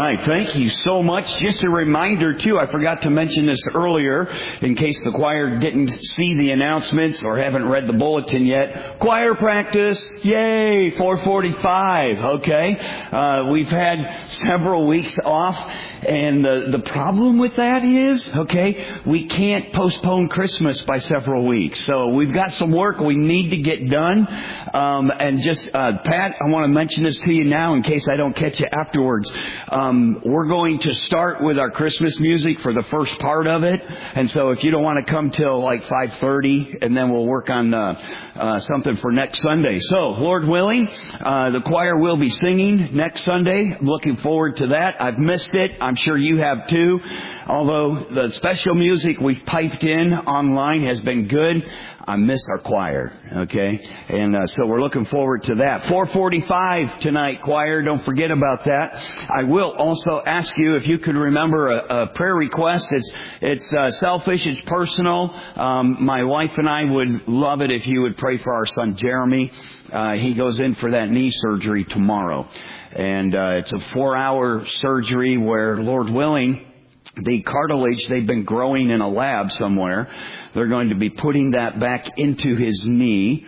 right. Thank you so much. Just a reminder, too, I forgot to mention this earlier in case the choir didn't see the announcements or haven't read the bulletin yet. Choir practice, yay, 4:45, okay? We've had several weeks off, and the problem with that is, okay, we can't postpone Christmas by several weeks. So we've got some work we need to get done. And just, Pat, I want to mention this to you now in case I don't catch you afterwards. We're going to start with our Christmas music for the first part of it. And so if you don't want to come till like 5:30, and then we'll work on something for next Sunday. So, Lord willing, the choir will be singing next Sunday. I'm looking forward to that. I've missed it. I'm sure you have too. Although the special music we've piped in online has been good, I miss our choir, okay? And so we're looking forward to that. 4:45 tonight, choir. Don't forget about that. I will also ask you if you could remember a prayer request. It's selfish. It's personal. My wife and I would love it if you would pray for our son Jeremy. He goes in for that knee surgery tomorrow. And it's a 4-hour surgery where, Lord willing, the cartilage they've been growing in a lab somewhere, they're going to be putting that back into his knee,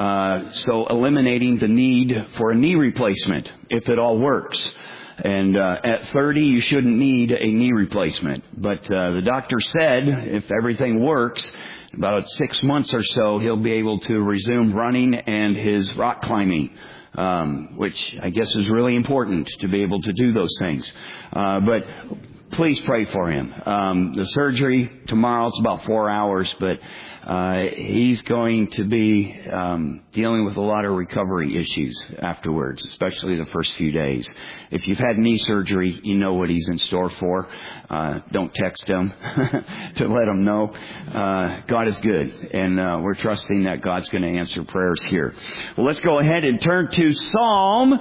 so eliminating the need for a knee replacement if it all works. And at 30, you shouldn't need a knee replacement. But the doctor said if everything works, about 6 months or so, he'll be able to resume running and his rock climbing. Which I guess is really important to be able to do those things. But please pray for him. The surgery tomorrow, it's about 4 hours, but he's going to be dealing with a lot of recovery issues afterwards, especially the first few days. If you've had knee surgery, you know what he's in store for. Don't text him to let him know. God is good, and we're trusting that God's going to answer prayers here. Well, let's go ahead and turn to Psalm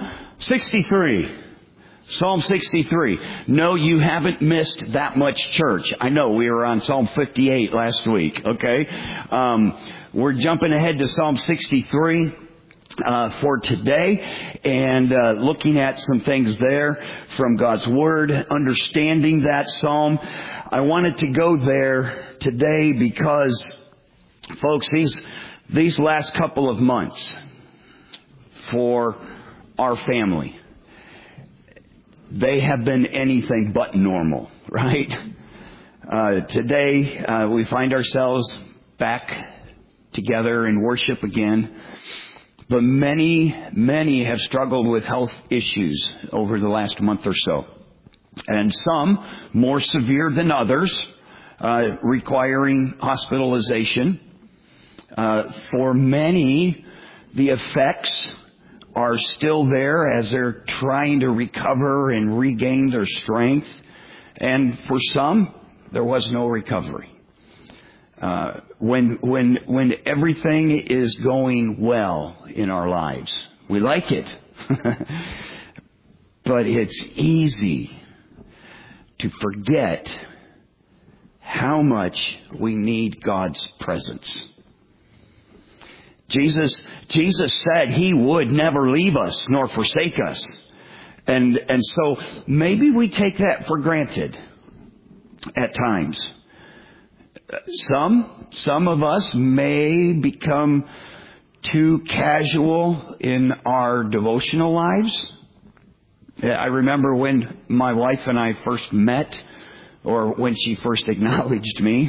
63. Psalm 63. No, you haven't missed that much church. I know we were on Psalm 58 last week, okay? We're jumping ahead to Psalm 63 for today and looking at some things there from God's Word, understanding that Psalm. I wanted to go there today because, folks, these last couple of months for our family, they have been anything but normal, right? Today, we find ourselves back together in worship again. But many have struggled with health issues over the last month or so. And some more severe than others, requiring hospitalization. For many, the effects are still there as they're trying to recover and regain their strength. And for some, there was no recovery. When everything is going well in our lives, we like it. But it's easy to forget how much we need God's presence. Jesus said He would never leave us nor forsake us. And so maybe we take that for granted at times. Some of us may become too casual in our devotional lives. I remember when my wife and I first met, or when she first acknowledged me.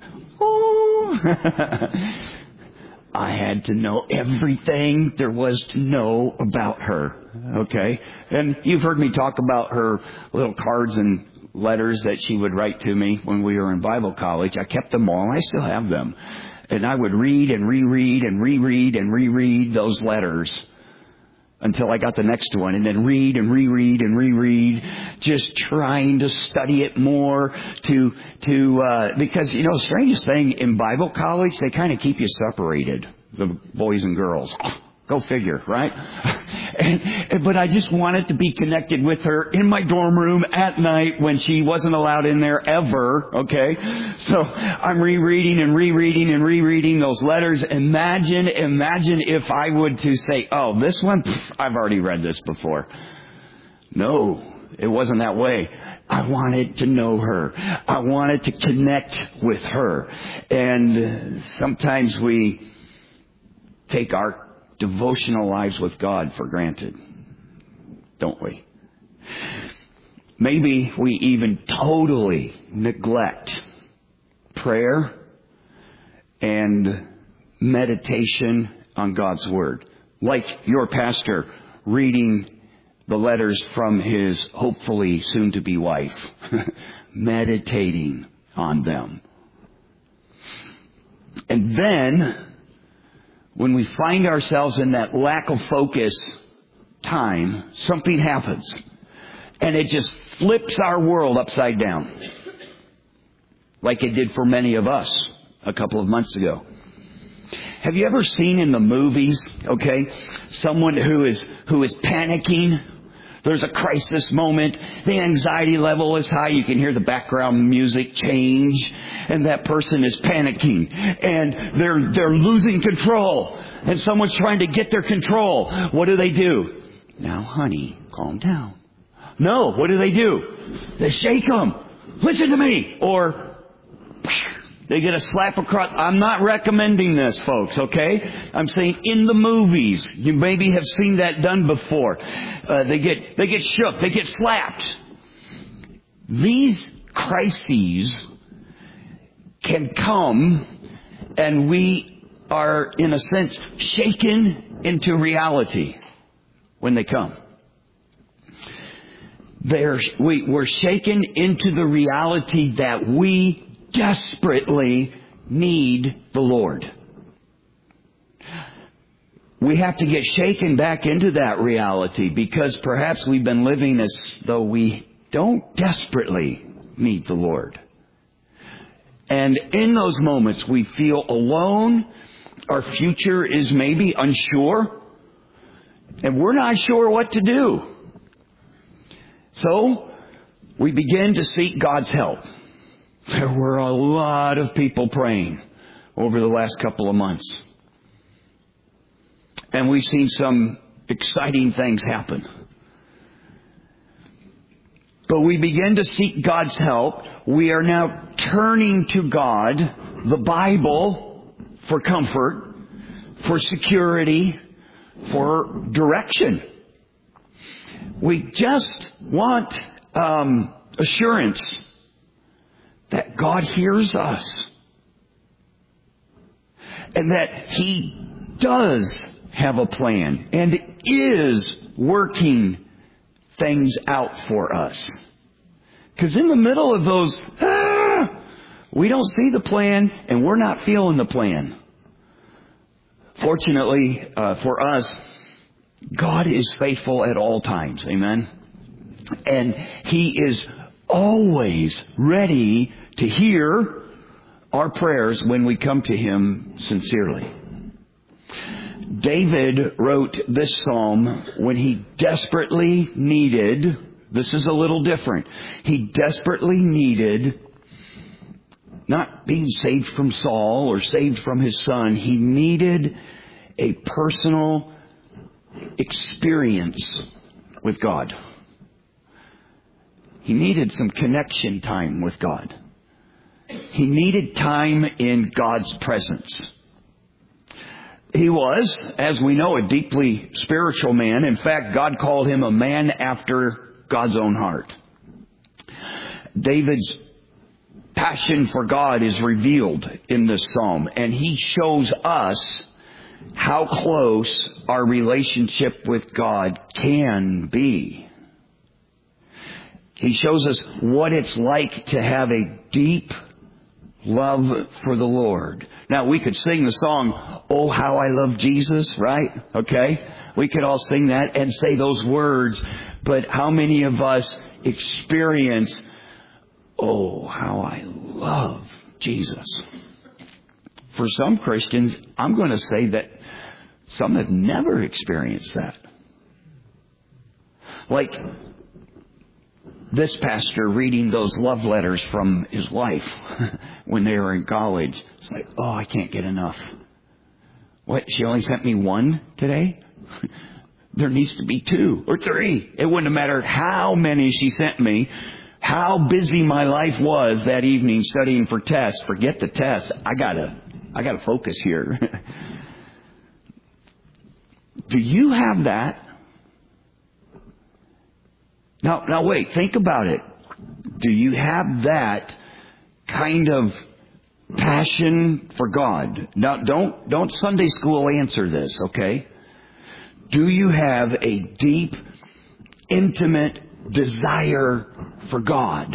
I had to know everything there was to know about her. Okay? And you've heard me talk about her little cards and letters that she would write to me when we were in Bible college. I kept them all. I still have them. And I would read and reread and reread and reread those letters until I got the next one, and then read and reread and reread, just trying to study it more because, the strangest thing in Bible college, they kind of keep you separated, the boys and girls. Go figure, right? But I just wanted to be connected with her in my dorm room at night when she wasn't allowed in there ever, okay? So I'm rereading and rereading and rereading those letters. Imagine if I would to say, oh, this one, I've already read this before. No, It wasn't that way. I wanted to know her. I wanted to connect with her. And sometimes we take our devotional lives with God for granted, don't we? Maybe we even totally neglect prayer and meditation on God's Word. Like your pastor reading the letters from his hopefully soon-to-be wife, meditating on them. And then, when we find ourselves in that lack of focus time, something happens. And it just flips our world upside down. Like it did for many of us a couple of months ago. Have you ever seen in the movies, someone who is panicking? There's a crisis moment. The anxiety level is high. You can hear the background music change. And that person is panicking. And they're losing control. And someone's trying to get their control. What do? Now, honey, calm down. No, what do? They shake them. Listen to me. Or they get a slap across. I'm not recommending this, folks, okay? I'm saying in the movies. You maybe have seen that done before. They get shook. They get slapped. These crises can come, and we are, in a sense, shaken into reality when they come. We're shaken into the reality that we desperately need the Lord. We have to get shaken back into that reality because perhaps we've been living as though we don't desperately need the Lord. And in those moments we feel alone. Our future is maybe unsure. And we're not sure what to do. So we begin to seek God's help. There were a lot of people praying over the last couple of months. And we've seen some exciting things happen. But we begin to seek God's help. We are now turning to God, the Bible, for comfort, for security, for direction. We just want assurance that God hears us. And that He does have a plan and is working things out for us. Because in the middle of those, we don't see the plan and we're not feeling the plan. Fortunately for us, God is faithful at all times. Amen. And He is always ready to hear our prayers when we come to Him sincerely. David wrote this psalm when he desperately needed, this is a little different, he desperately needed not being saved from Saul or saved from his son. He needed a personal experience with God. He needed some connection time with God. He needed time in God's presence. He was, as we know, a deeply spiritual man. In fact, God called him a man after God's own heart. David's passion for God is revealed in this psalm, and he shows us how close our relationship with God can be. He shows us what it's like to have a deep love for the Lord. Now, we could sing the song, "Oh, How I Love Jesus," right? Okay? We could all sing that and say those words. But how many of us experience, "Oh, how I love Jesus"? For some Christians, I'm going to say that some have never experienced that. Like this pastor reading those love letters from his wife when they were in college. It's like, oh, I can't get enough. What? She only sent me one today? There needs to be 2 or 3. It wouldn't have mattered how many she sent me, how busy my life was that evening studying for tests. Forget the test. I gotta focus here. Do you have that? Now wait, think about it. Do you have that kind of passion for God? Now don't Sunday school answer this, okay? Do you have a deep, intimate desire for God?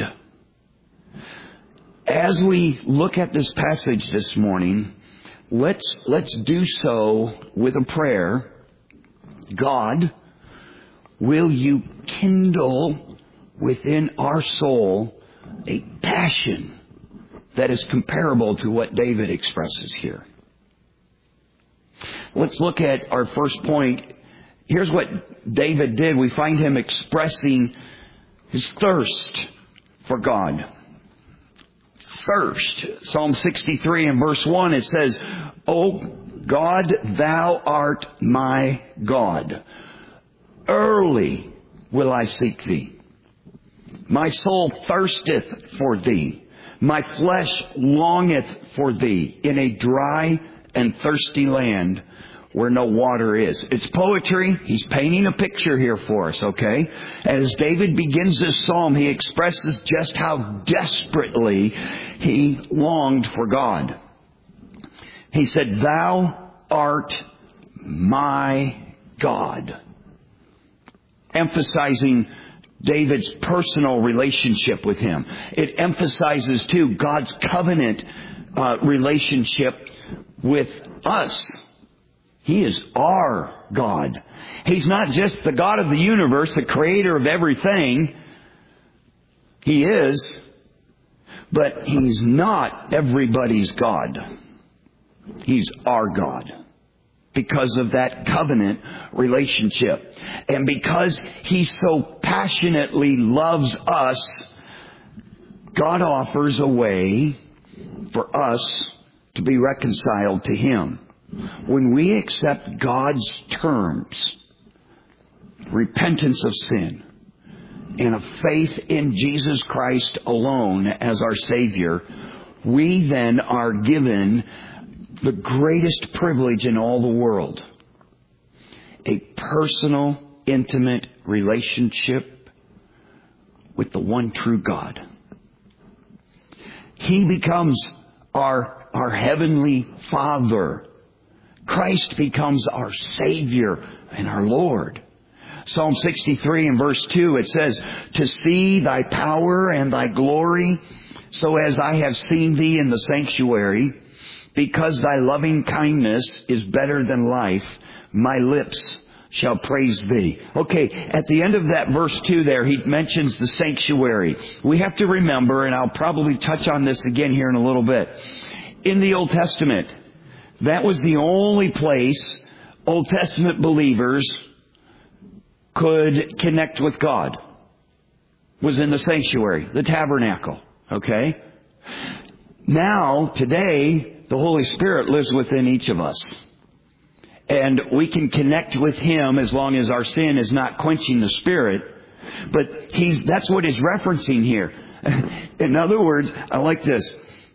As we look at this passage this morning, let's do so with a prayer. God, will you kindle within our soul a passion that is comparable to what David expresses here? Let's look at our first point. Here's what David did. We find him expressing his thirst for God. Thirst. Psalm 63 and verse 1, it says, O God, thou art my God. Early will I seek thee. My soul thirsteth for thee. My flesh longeth for thee in a dry and thirsty land where no water is. It's poetry. He's painting a picture here for us, okay? As David begins this psalm, he expresses just how desperately he longed for God. He said, Thou art my God. Emphasizing David's personal relationship with him. It emphasizes, too, God's covenant relationship with us. He is our God. He's not just the God of the universe, the creator of everything. He is, but He's not everybody's God. He's our God. Because of that covenant relationship. And because He so passionately loves us, God offers a way for us to be reconciled to Him. When we accept God's terms, repentance of sin, and a faith in Jesus Christ alone as our Savior, we then are given the greatest privilege in all the world. A personal, intimate relationship with the one true God. He becomes our heavenly Father. Christ becomes our Savior and our Lord. Psalm 63 and verse 2, it says, To see thy power and thy glory, so as I have seen thee in the sanctuary, because thy loving kindness is better than life, my lips shall praise thee. Okay, at the end of that verse 2 there, he mentions the sanctuary. We have to remember, and I'll probably touch on this again here in a little bit. In the Old Testament, that was the only place Old Testament believers could connect with God. Was in the sanctuary, the tabernacle. Okay? Now, today, the Holy Spirit lives within each of us. And we can connect with Him as long as our sin is not quenching the Spirit. But that's what He's referencing here. In other words, I like this.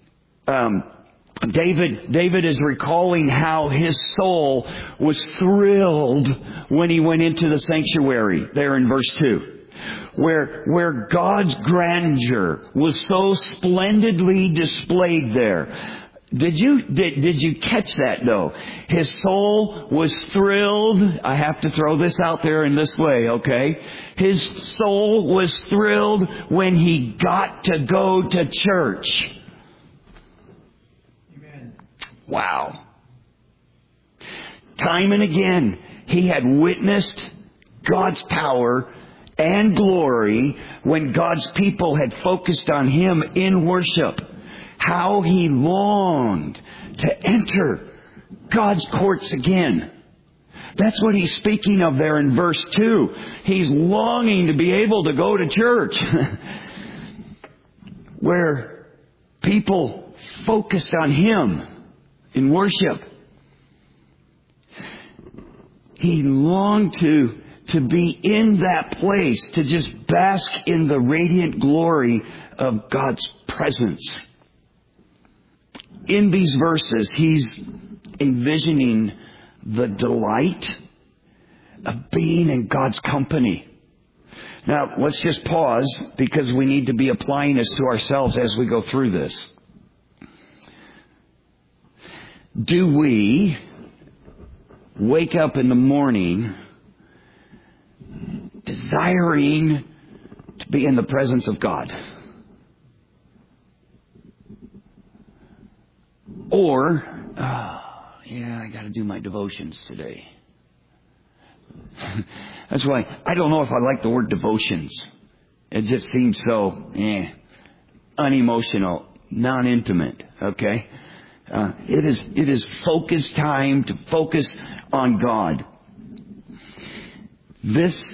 David is recalling how his soul was thrilled when he went into the sanctuary there in verse 2. Where God's grandeur was so splendidly displayed there. Did you catch that though? His soul was thrilled. I have to throw this out there in this way, okay? His soul was thrilled when he got to go to church. Amen. Wow. Time and again, he had witnessed God's power and glory when God's people had focused on Him in worship. How he longed to enter God's courts again. That's what he's speaking of there in verse 2. He's longing to be able to go to church where people focused on Him in worship. he longed to be in that place, to just bask in the radiant glory of God's presence. In these verses, he's envisioning the delight of being in God's company. Now, let's just pause because we need to be applying this to ourselves as we go through this. Do we wake up in the morning desiring to be in the presence of God? Or, I got to do my devotions today. That's why I don't know if I like the word devotions. It just seems so unemotional, non-intimate. Okay, it is focused time to focus on God. This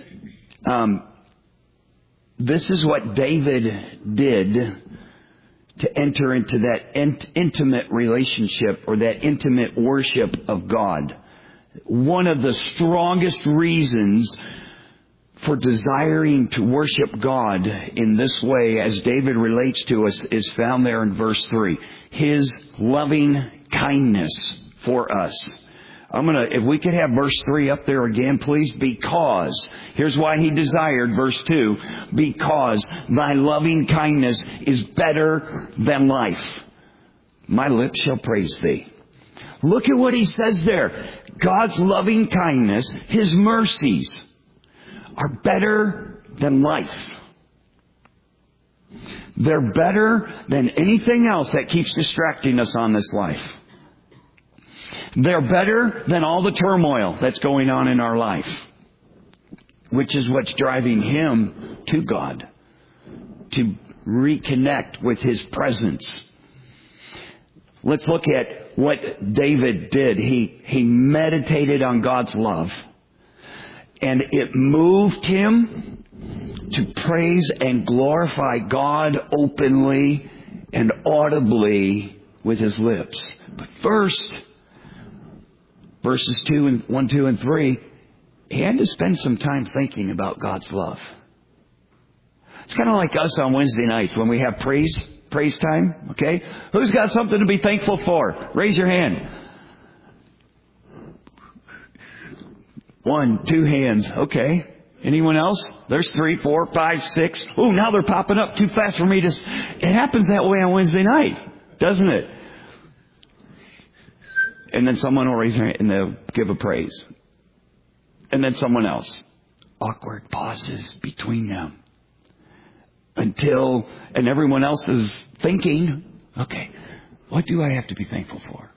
is what David did to enter into that intimate relationship or that intimate worship of God. One of the strongest reasons for desiring to worship God in this way, as David relates to us, is found there in verse 3. His loving kindness for us. If we could have verse 3 up there again, please. Because, here's why he desired, verse 2, because thy loving kindness is better than life. My lips shall praise thee. Look at what he says there. God's loving kindness, his mercies, are better than life. They're better than anything else that keeps distracting us on this life. They're better than all the turmoil that's going on in our life, which is what's driving him to God, to reconnect with his presence. Let's look at what David did. He meditated on God's love, and it moved him to praise and glorify God openly and audibly with his lips. But first, verses 1, 2, and 3, he had to spend some time thinking about God's love. It's kind of like us on Wednesday nights when we have praise time, okay? Who's got something to be thankful for? Raise your hand. 1, 2 hands. Okay. Anyone else? There's 3, 4, 5, 6. Ooh, now they're popping up too fast for me to... It happens that way on Wednesday night, doesn't it? And then someone will raise their hand and they'll give a praise. And then someone else. Awkward pauses between them. And everyone else is thinking, okay, what do I have to be thankful for?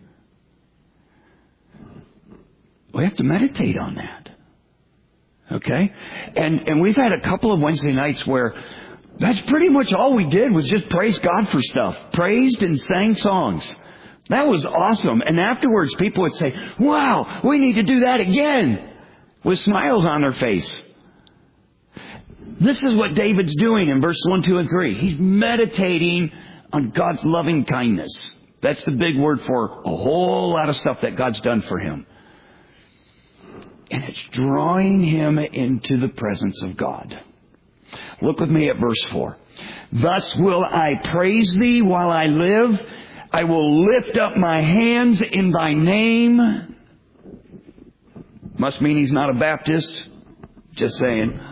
We have to meditate on that. Okay? And we've had a couple of Wednesday nights where that's pretty much all we did was just praise God for stuff. Praised and sang songs. That was awesome. And afterwards people would say, wow, we need to do that again. With smiles on their face. This is what David's doing in verse 1, 2, and 3. He's meditating on God's loving kindness. That's the big word for a whole lot of stuff that God's done for him. And it's drawing him into the presence of God. Look with me at verse 4. Thus will I praise thee while I live. I will lift up my hands in thy name. Must mean he's not a Baptist. Just saying.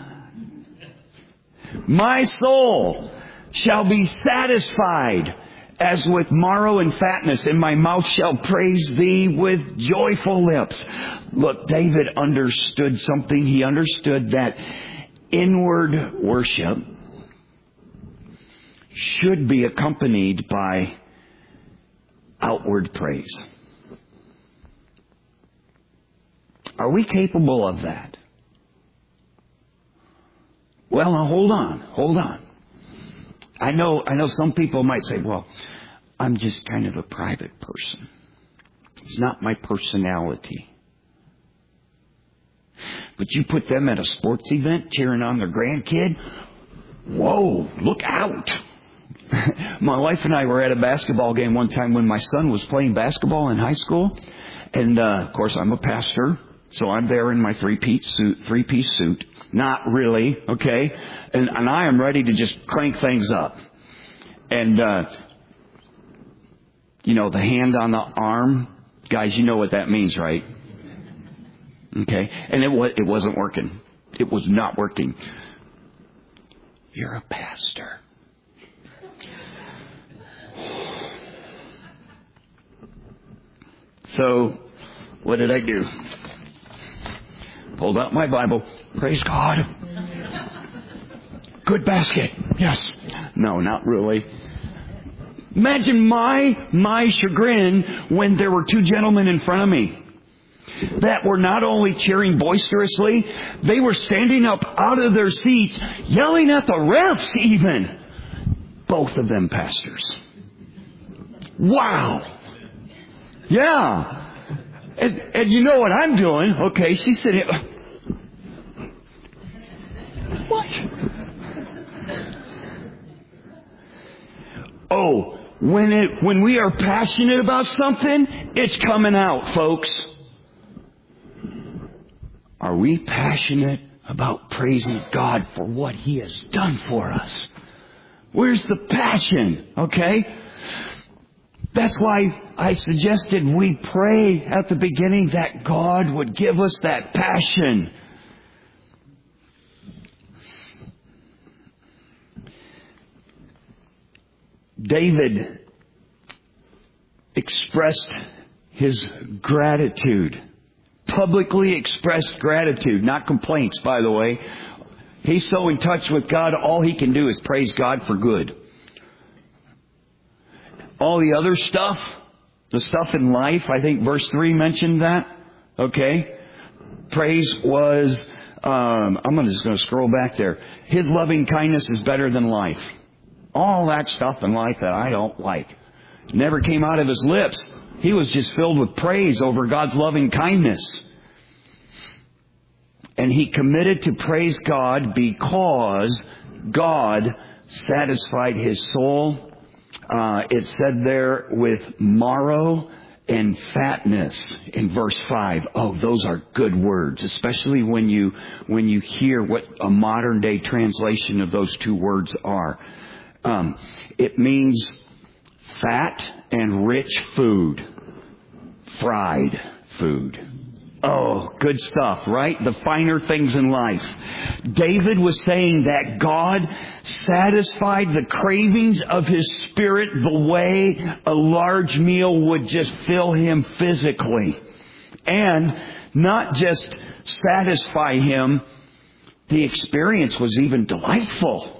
My soul shall be satisfied as with marrow and fatness, and my mouth shall praise thee with joyful lips. Look, David understood something. He understood that inward worship should be accompanied by outward praise. Are we capable of that? Well, now hold on. I know some people might say, well, I'm just kind of a private person. It's not my personality. But you put them at a sports event cheering on their grandkid. Whoa, look out. My wife and I were at a basketball game one time when my son was playing basketball in high school. And, of course, I'm a pastor. So I'm there in my three-piece suit. Not really, okay? And I am ready to just crank things up. And, the hand on the arm, guys, you know what that means, right? Okay? And it wasn't working. It was not working. You're a pastor. So, what did I do? Pulled out my Bible. Praise God. Good basket. Yes. No, not really. Imagine my chagrin when there were two gentlemen in front of me that were not only cheering boisterously, they were standing up out of their seats, yelling at the refs even. Both of them pastors. Wow. Yeah. And you know what I'm doing? Okay, she's sitting. What? Oh, when we are passionate about something, it's coming out, folks. Are we passionate about praising God for what He has done for us? Where's the passion? Okay? That's why I suggested we pray at the beginning that God would give us that passion. David expressed his gratitude. Publicly expressed gratitude, not complaints, by the way. He's so in touch with God, all he can do is praise God for good. All the other stuff, the stuff in life, I think verse 3 mentioned that. Okay? Praise was, I'm just going to scroll back there. His loving kindness is better than life. All that stuff in life that I don't like never came out of his lips. He was just filled with praise over God's loving kindness. And he committed to praise God because God satisfied his soul. It said there with marrow and fatness in verse 5. Oh, those are good words, especially when you hear what a modern day translation of those two words are. It means fat and rich food. Fried food. Oh, good stuff, right? The finer things in life. David was saying that God satisfied the cravings of his spirit the way a large meal would just fill him physically. And not just satisfy him, the experience was even delightful.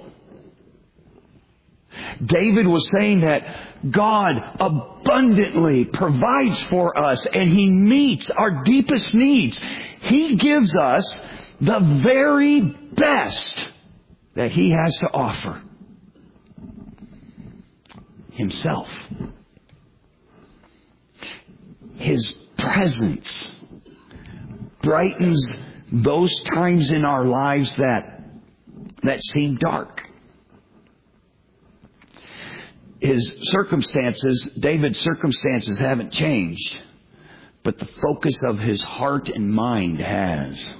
David was saying that God abundantly provides for us and He meets our deepest needs. He gives us the very best that He has to offer. Himself. His presence brightens those times in our lives that seem dark. David's circumstances haven't changed, but the focus of his heart and mind has.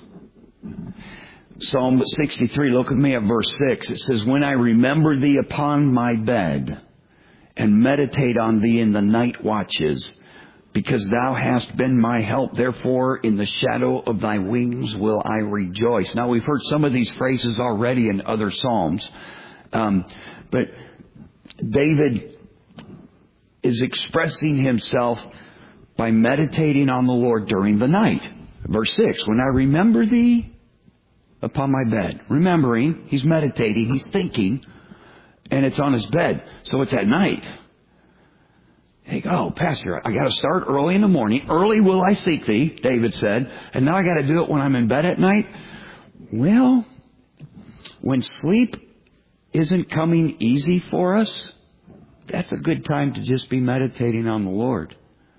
Psalm 63, look with me at verse 6. It says, "When I remember thee upon my bed and meditate on thee in the night watches, because thou hast been my help, therefore in the shadow of thy wings will I rejoice." Now we've heard some of these phrases already in other Psalms, but David is expressing himself by meditating on the Lord during the night. Verse 6, "When I remember thee upon my bed." Remembering, he's meditating, he's thinking, and it's on his bed. So it's at night. Hey, oh, Pastor, I got to start early in the morning. "Early will I seek thee," David said. And now I got to do it when I'm in bed at night. Well, when sleep isn't coming easy for us, that's a good time to just be meditating on the Lord.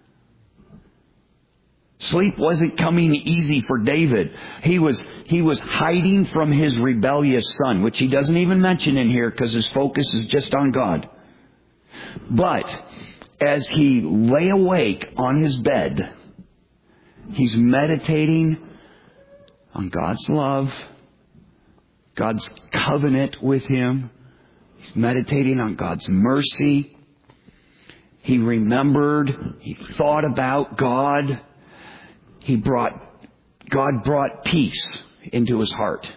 Sleep wasn't coming easy for David. He was hiding from his rebellious son, which he doesn't even mention in here because his focus is just on God. But as he lay awake on his bed He's meditating on God's love, God's covenant with him. He's meditating on God's mercy. He remembered, he thought about God. God brought peace into his heart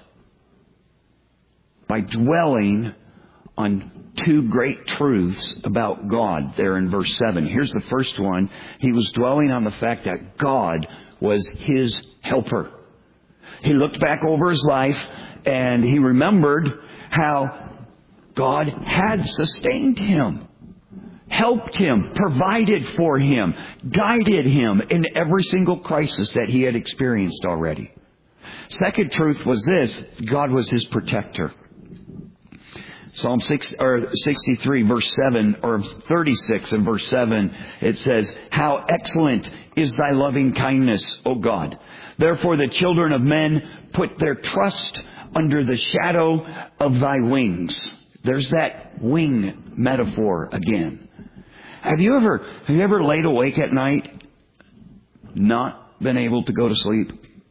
by dwelling on two great truths about God there in verse 7. Here's the first one. He was dwelling on the fact that God was his helper. He looked back over his life and he remembered how God had sustained him, helped him, provided for him, guided him in every single crisis that he had experienced already. Second truth was this: God was his protector. Psalm 63 verse 7, or 36 and verse 7, it says, "How excellent is thy loving kindness, O God. Therefore the children of men put their trust under the shadow of thy wings." There's that wing metaphor again. Have you ever laid awake at night, not been able to go to sleep?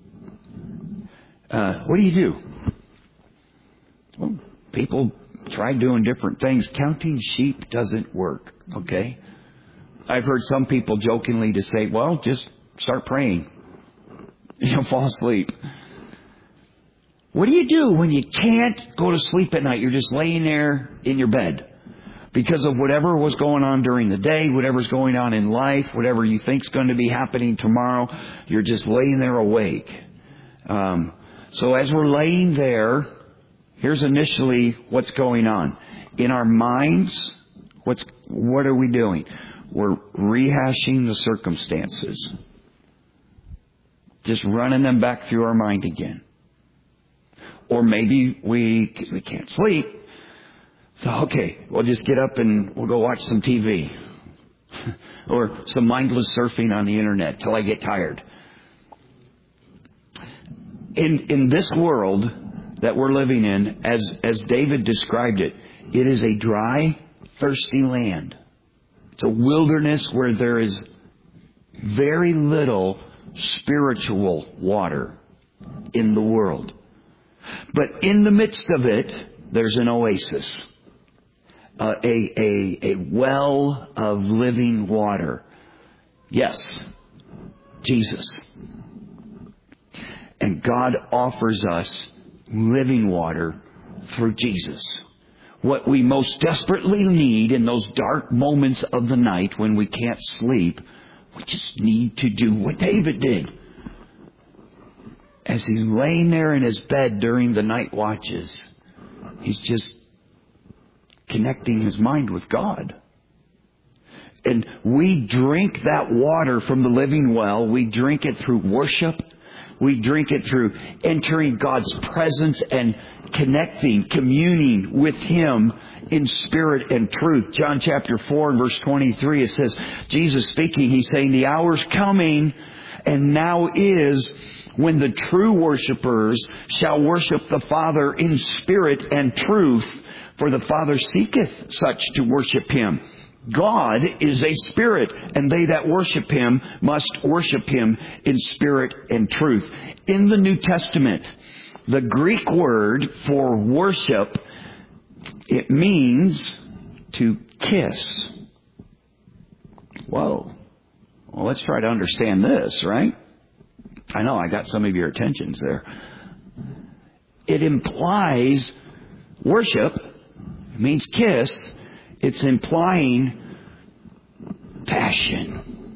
What do? Well, people try doing different things. Counting sheep doesn't work, okay? I've heard some people jokingly to say, well, just start praying. You'll fall asleep. What do you do when you can't go to sleep at night? You're just laying there in your bed because of whatever was going on during the day, whatever's going on in life, whatever you think's going to be happening tomorrow. You're just laying there awake. So as we're laying there, here's initially what's going on. In our minds, what are we doing? We're rehashing the circumstances. Just running them back through our mind again. Or maybe we can't sleep. So, okay, we'll just get up and we'll go watch some TV. Or some mindless surfing on the internet till I get tired. In this world that we're living in, as David described it, it is a dry, thirsty land. It's a wilderness where there is very little spiritual water in the world. But in the midst of it, there's an oasis. A well of living water. Yes, Jesus. And God offers us living water through Jesus. What we most desperately need in those dark moments of the night when we can't sleep, we just need to do what David did. As he's laying there in his bed during the night watches, he's just connecting his mind with God. And we drink that water from the living well. We drink it through worship. We drink it through entering God's presence and connecting, communing with him in spirit and truth. John chapter 4 and verse 23, it says, Jesus speaking, he's saying, "The hour's coming and now is when the true worshipers shall worship the Father in spirit and truth, for the Father seeketh such to worship him. God is a spirit, and they that worship him must worship him in spirit and truth." In the New Testament, the Greek word for worship, it means to kiss. Whoa. Well, let's try to understand this, right? I know I got some of your attentions there. It implies worship. It means kiss. It's implying passion.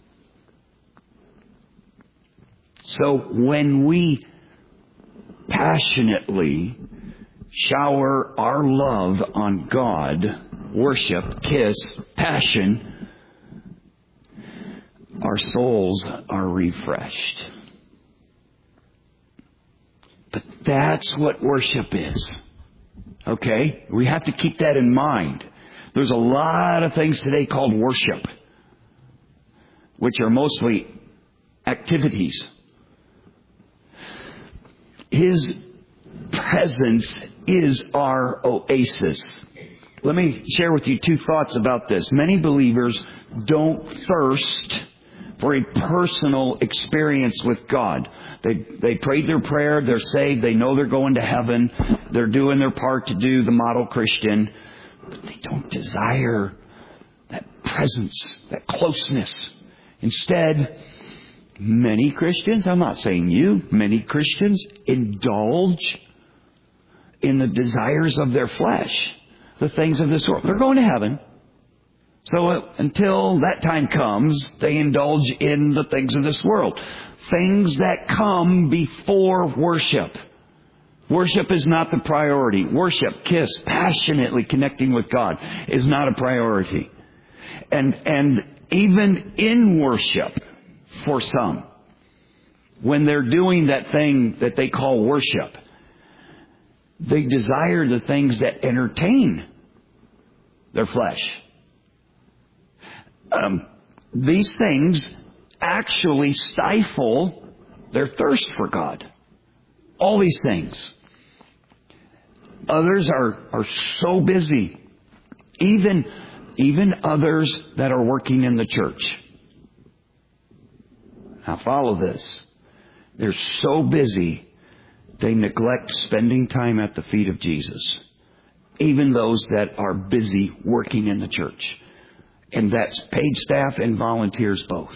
So when we passionately shower our love on God, worship, kiss, passion, our souls are refreshed. But that's what worship is. Okay? We have to keep that in mind. There's a lot of things today called worship, which are mostly activities. His presence is our oasis. Let me share with you two thoughts about this. Many believers don't thirst for a personal experience with God. They prayed their prayer, they're saved, they know they're going to heaven, they're doing their part to do the model Christian, but they don't desire that presence, that closeness. Instead, many Christians, I'm not saying you, many Christians indulge in the desires of their flesh, the things of this world. They're going to heaven. So until that time comes, they indulge in the things of this world. Things that come before worship. Worship is not the priority. Worship, kiss, passionately connecting with God is not a priority. And even in worship, for some, when they're doing that thing that they call worship, they desire the things that entertain their flesh. These things actually stifle their thirst for God. All these things. Others are so busy. Even others that are working in the church. Now follow this. They're so busy, they neglect spending time at the feet of Jesus. Even those that are busy working in the church. And that's paid staff and volunteers both.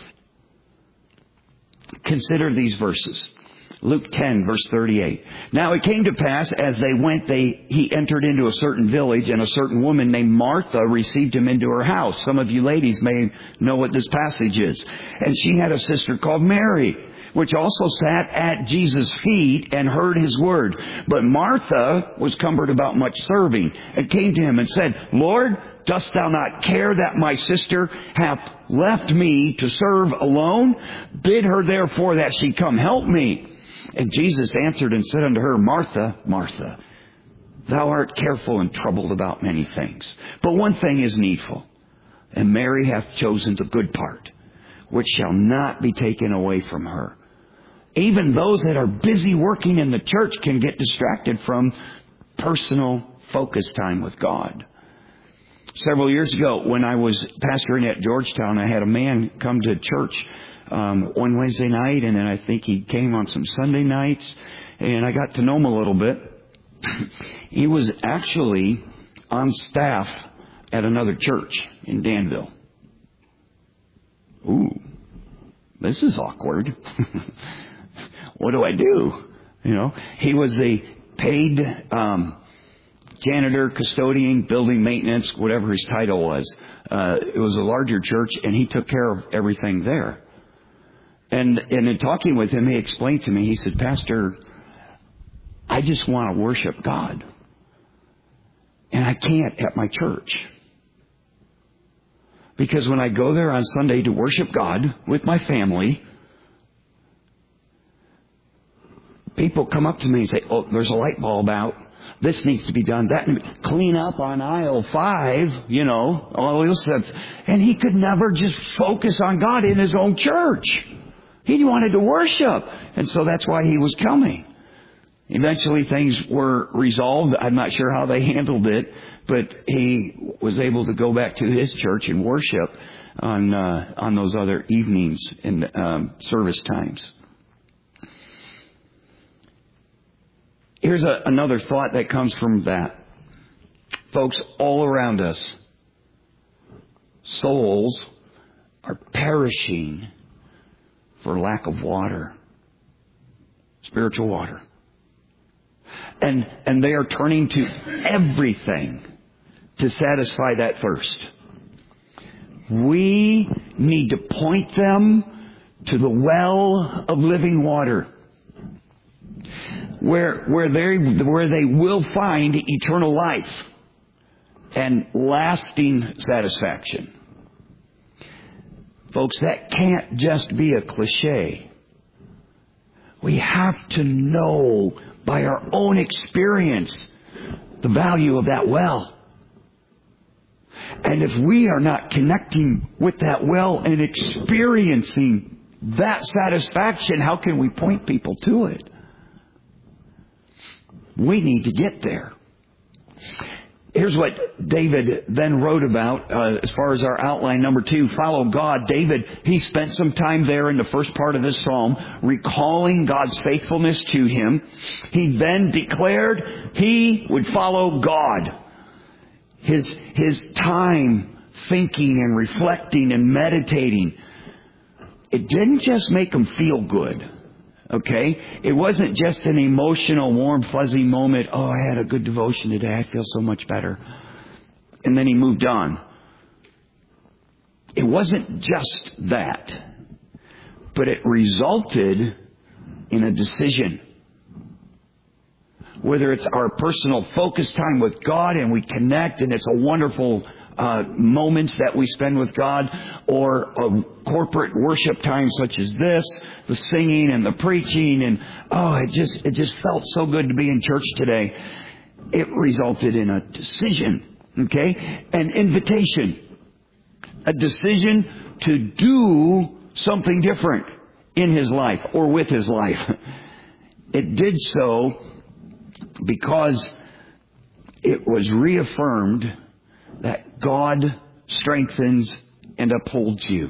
Consider these verses. Luke 10, verse 38. Now it came to pass, as they went, he entered into a certain village, and a certain woman named Martha received him into her house. Some of you ladies may know what this passage is. And she had a sister called Mary, which also sat at Jesus' feet and heard his word. But Martha was cumbered about much serving, and came to him and said, Lord, dost thou not care that my sister hath left me to serve alone? Bid her therefore that she come help me. And Jesus answered and said unto her, Martha, Martha, thou art careful and troubled about many things. But one thing is needful, and Mary hath chosen the good part, which shall not be taken away from her. Even those that are busy working in the church can get distracted from personal focus time with God. Several years ago, when I was pastoring at Georgetown, I had a man come to church one Wednesday night, and then I think he came on some Sunday nights, and I got to know him a little bit. He was actually on staff at another church in Danville. Ooh, this is awkward. What do I do? You know, he was a paid janitor, custodian, building maintenance, whatever his title was. It was a larger church, and he took care of everything there. And in talking with him, he explained to me, he said, Pastor, I just want to worship God. And I can't at my church. Because when I go there on Sunday to worship God with my family, people come up to me and say, oh, there's a light bulb out. This needs to be done. That clean up on aisle 5, you know, all those stuff. And he could never just focus on God in his own church. He wanted to worship. And so that's why he was coming. Eventually things were resolved. I'm not sure how they handled it, but he was able to go back to his church and worship on those other evenings and service times. Here's another thought that comes from that. Folks, all around us, souls are perishing for lack of water, spiritual water. And they are turning to everything to satisfy that thirst. We need to point them to the well of living water, where they will find eternal life and lasting satisfaction. Folks, that can't just be a cliche. We have to know by our own experience the value of that well. And if we are not connecting with that well and experiencing that satisfaction, how can we point people to it? We need to get there. Here's what David then wrote about as far as our outline. Number 2, follow God. David, he spent some time there in the first part of this psalm recalling God's faithfulness to him. He then declared he would follow God. His time thinking and reflecting and meditating, it didn't just make him feel good. Okay? It wasn't just an emotional, warm, fuzzy moment. Oh, I had a good devotion today. I feel so much better. And then he moved on. It wasn't just that. But it resulted in a decision. Whether it's our personal focus time with God and we connect and it's a wonderful moments that we spend with God, or a corporate worship time such as this, the singing and the preaching, and it just felt so good to be in church today. It resulted in a decision, okay? An invitation. A decision to do something different in his life or with his life. It did so because it was reaffirmed that God strengthens and upholds you.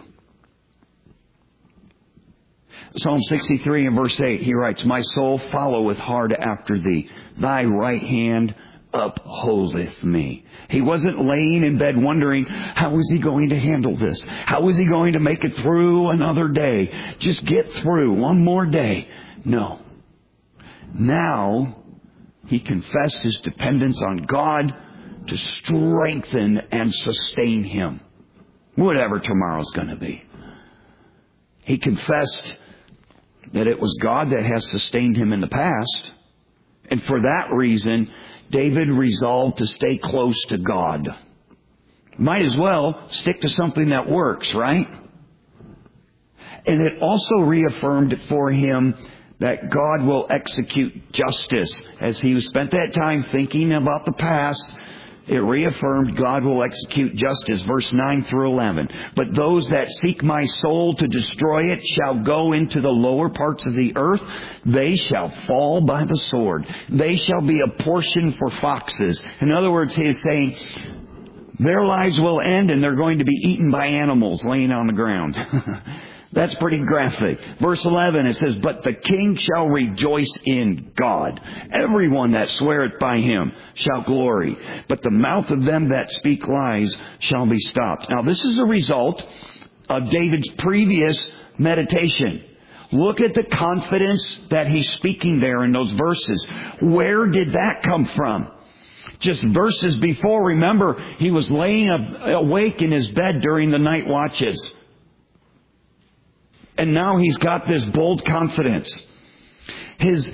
Psalm 63 and verse 8, he writes, my soul followeth hard after thee. Thy right hand upholdeth me. He wasn't laying in bed wondering, how is he going to handle this? How is he going to make it through another day? Just get through one more day. No. Now, he confessed his dependence on God to strengthen and sustain him, whatever tomorrow's going to be. He confessed that it was God that has sustained him in the past. And for that reason, David resolved to stay close to God. Might as well stick to something that works, right? And it also reaffirmed for him that God will execute justice. As he spent that time thinking about the past, it reaffirmed God will execute justice. Verse 9 through 11. But those that seek my soul to destroy it shall go into the lower parts of the earth. They shall fall by the sword. They shall be a portion for foxes. In other words, he is saying their lives will end and they're going to be eaten by animals laying on the ground. That's pretty graphic. Verse 11, it says, but the king shall rejoice in God. Everyone that sweareth by him shall glory. But the mouth of them that speak lies shall be stopped. Now, this is a result of David's previous meditation. Look at the confidence that he's speaking there in those verses. Where did that come from? Just verses before, remember, he was laying awake in his bed during the night watches. And now he's got this bold confidence. His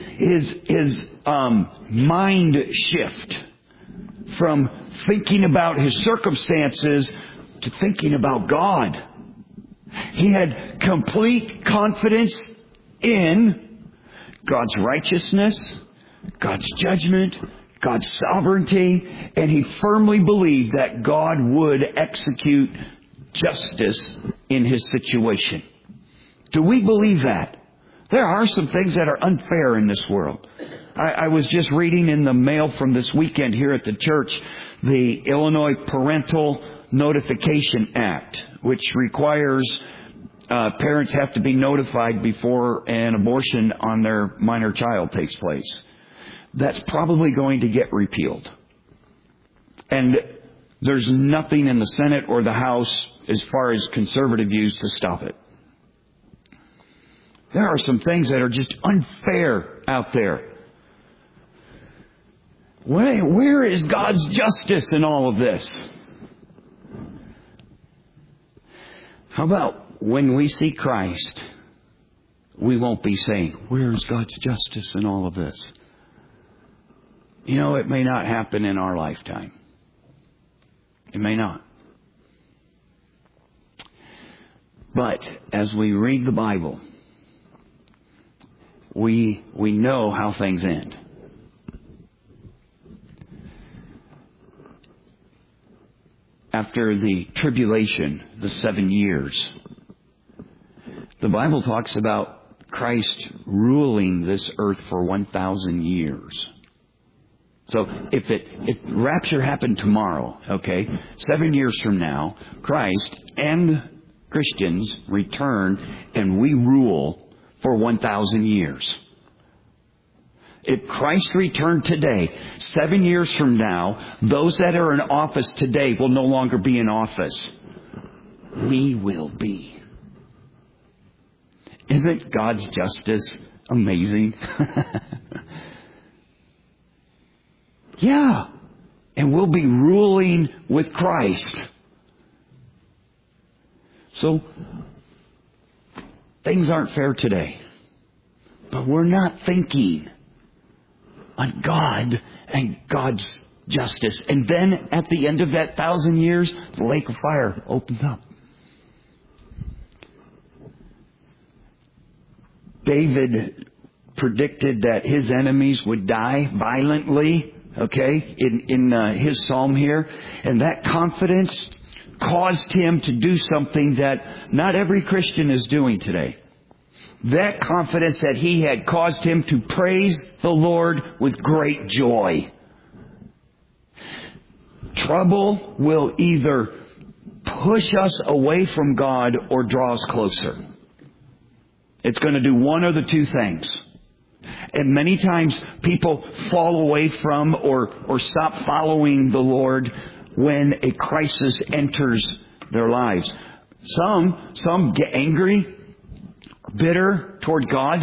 mind shift from thinking about his circumstances to thinking about God. He had complete confidence in God's righteousness, God's judgment, God's sovereignty, and he firmly believed that God would execute justice in his situation. Do we believe that? There are some things that are unfair in this world. I was just reading in the mail from this weekend here at the church, the Illinois Parental Notification Act, which requires parents have to be notified before an abortion on their minor child takes place. That's probably going to get repealed. And there's nothing in the Senate or the House as far as conservative views to stop it. There are some things that are just unfair out there. Where is God's justice in all of this? How about when we see Christ, we won't be saying, where is God's justice in all of this? You know, it may not happen in our lifetime. It may not. But as we read the Bible, we know how things end. After the tribulation, the 7 years, the Bible talks about Christ ruling this earth for 1,000 years. So if rapture happened tomorrow, okay, 7 years from now, Christ and Christians return and we rule for 1,000 years. If Christ returned today, 7 years from now, those that are in office today will no longer be in office. We will be. Isn't God's justice amazing? Yeah. And we'll be ruling with Christ. So, things aren't fair today. But we're not thinking on God and God's justice. And then at the end of that 1,000 years, the lake of fire opens up. David predicted that his enemies would die violently, okay, in his psalm here. And that confidence caused him to do something that not every Christian is doing today. That confidence that he had caused him to praise the Lord with great joy. Trouble will either push us away from God or draw us closer. It's going to do one of the two things. And many times people fall away from or stop following the Lord when a crisis enters their lives. Some get angry, bitter toward God.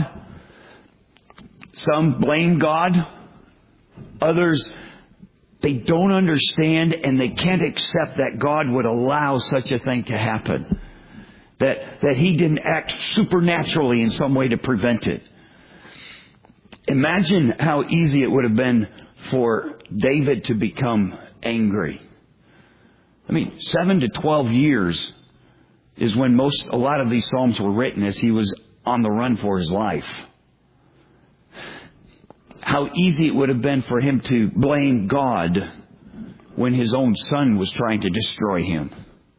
Some blame God. Others, they don't understand and they can't accept that God would allow such a thing to happen. That He didn't act supernaturally in some way to prevent it. Imagine how easy it would have been for David to become angry. I mean, 7 to 12 years is when a lot of these Psalms were written as he was on the run for his life. How easy it would have been for him to blame God when his own son was trying to destroy him.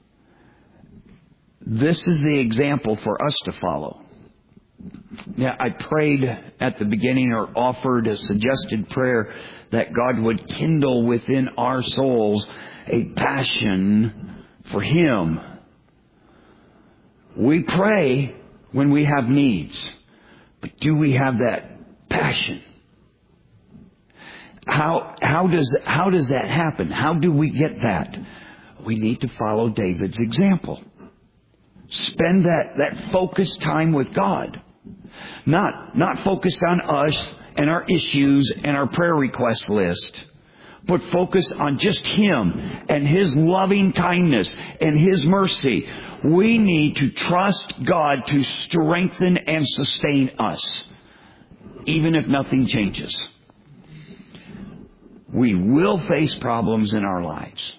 This is the example for us to follow. Now, I prayed at the beginning or offered a suggested prayer that God would kindle within our souls a passion for Him. We pray when we have needs, but do we have that passion? How does that happen? How do we get that? We need to follow David's example. Spend that focused time with God. Not focused on us and our issues and our prayer request list, but focus on just Him and His loving kindness and His mercy. We need to trust God to strengthen and sustain us, even if nothing changes. We will face problems in our lives.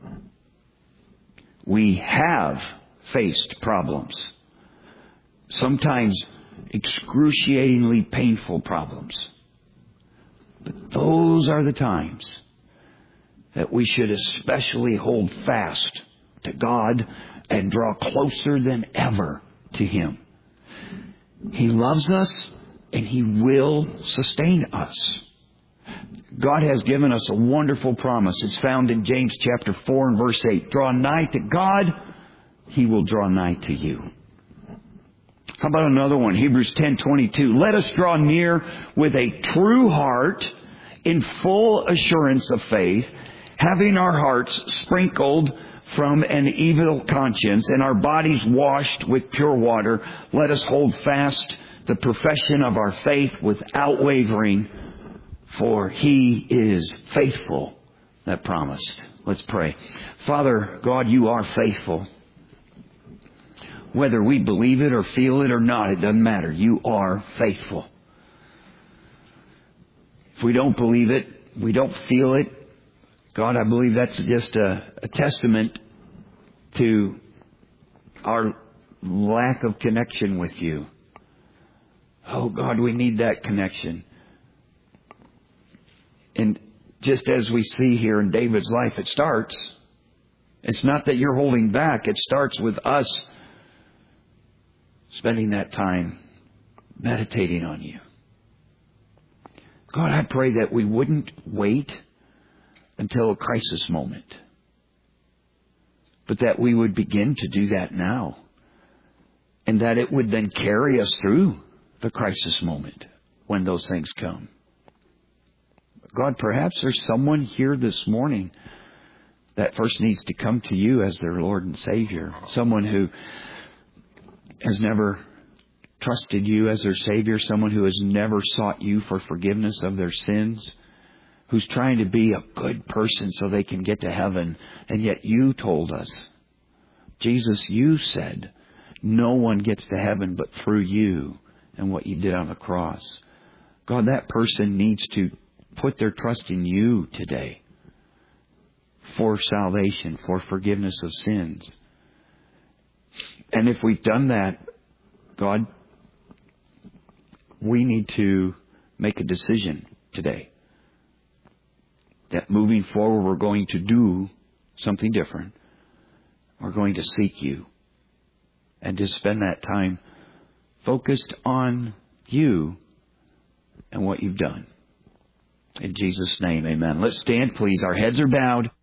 We have faced problems. Sometimes excruciatingly painful problems. But those are the times that we should especially hold fast to God and draw closer than ever to Him. He loves us and He will sustain us. God has given us a wonderful promise. It's found in James chapter 4 and verse 8. Draw nigh to God, He will draw nigh to you. How about another one? Hebrews 10:22. Let us draw near with a true heart in full assurance of faith, having our hearts sprinkled from an evil conscience and our bodies washed with pure water. Let us hold fast the profession of our faith without wavering, for He is faithful that promised. Let's pray. Father God, You are faithful. Whether we believe it or feel it or not, it doesn't matter. You are faithful. If we don't believe it, we don't feel it, God, I believe that's just a testament to our lack of connection with You. Oh God, we need that connection. And just as we see here in David's life, it's not that you're holding back. It starts with us spending that time meditating on You. God, I pray that we wouldn't wait until a crisis moment, but that we would begin to do that now, and that it would then carry us through the crisis moment when those things come. God, perhaps there's someone here this morning that first needs to come to you as their Lord and Savior. Someone who has never trusted you as their Savior. Someone who has never sought you for forgiveness of their sins. Who's trying to be a good person so they can get to heaven. And yet you told us, Jesus, you said, no one gets to heaven but through you and what you did on the cross. God, that person needs to put their trust in you today for salvation, for forgiveness of sins. And if we've done that, God, we need to make a decision today that moving forward we're going to do something different. We're going to seek you and to spend that time focused on you and what you've done. In Jesus' name, amen. Let's stand, please. Our heads are bowed.